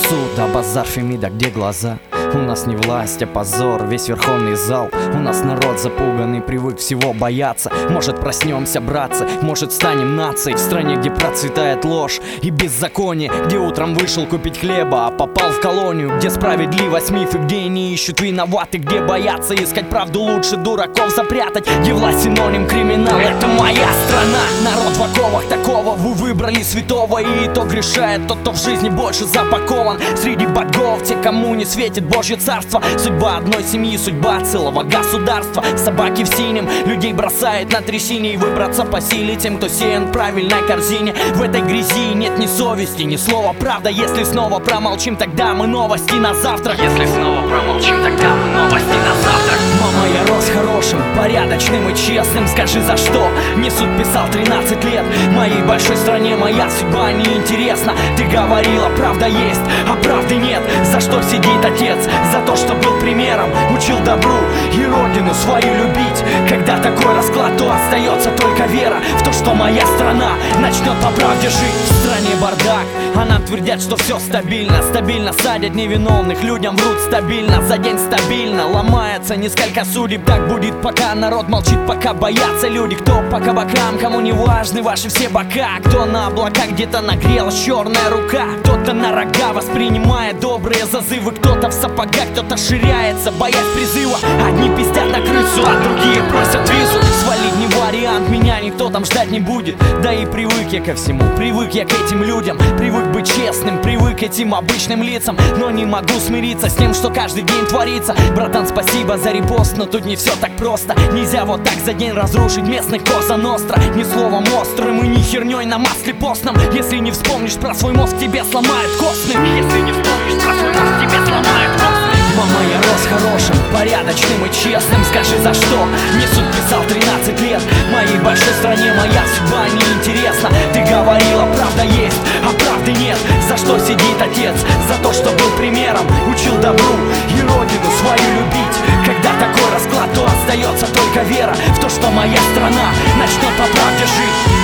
суд, а базар Фемида, где глаза? У нас не власть, а позор, весь верховный зал. У нас народ запуганный, привык всего бояться. Может, проснемся, братцы, может, станем нацией в стране, где процветает ложь и беззаконие, где утром вышел купить хлеба, а попал в колонию, где справедливость мифы, где не ищут виноватых, где боятся искать правду, лучше дураков запрятать, где власть синоним криминала. Это моя страна. Народ в оковах, такого вы выбрали святого, и итог решает тот, кто в жизни больше запакован. Среди богов те, кому не светит Божье царство. Судьба одной семьи, судьба целого государства. Собаки в синем, людей бросает на трясине, и выбраться по силе тем, кто сеян в правильной корзине. В этой грязи нет ни совести, ни слова правда. Если снова промолчим, тогда мы новости на завтрак. Если снова промолчим, тогда мы новости на завтрак. Мама, я рос хорошим, порядочным и честным. Скажи, за что? Мне суд писал 13 лет. Моей большой стране моя судьба неинтересна. Ты говорила, правда есть, а правды нет. За что сидит отец? За то, что был примером, учил добру и родину свою любить. Когда такой расклад, то остается только вера в то, что моя страна начнет по правде жить. В стране бардак, а нам твердят, что все стабильно. Стабильно садят невиновных, людям врут стабильно. За день стабильно ломается несколько судеб. Так будет, пока народ молчит, пока боятся люди. Кто по кабакам, кому не важны ваши все бока. Кто на облаках где-то нагрелась черная рука. Кто-то на рога воспринимает добрые зазывы. Кто-то в сапогах, кто-то ширяется, боясь призыва. Одни пиздят на крысу, а другие просят визу. Свалить не вариант, меня никто там ждать не будет. Да и привык я ко всему, привык я к этим людям. Привык быть честным, привык к этим обычным лицам. Но не могу смириться с тем, что каждый день творится. Братан, спасибо за репост, но тут не все так просто. Нельзя вот так за день разрушить местных Коза Ностра. Ни словом острым и ни херней на масле постном. Если не вспомнишь про свой мозг, тебе сломают костным. Если не вспомнишь про свой мозг, тебе сломают костным. Мама, я рос хорошим, порядочным и честным. Скажи, за что? Мне суд писал 13 лет. Моей большой стране моя судьба неинтересна. Ты говорила, правда есть, а правды нет. За что сидит отец? За то, что был примером, учил добру и родину свою любить. Когда такой расклад, то остается только вера в то, что моя страна начнет по правде жить.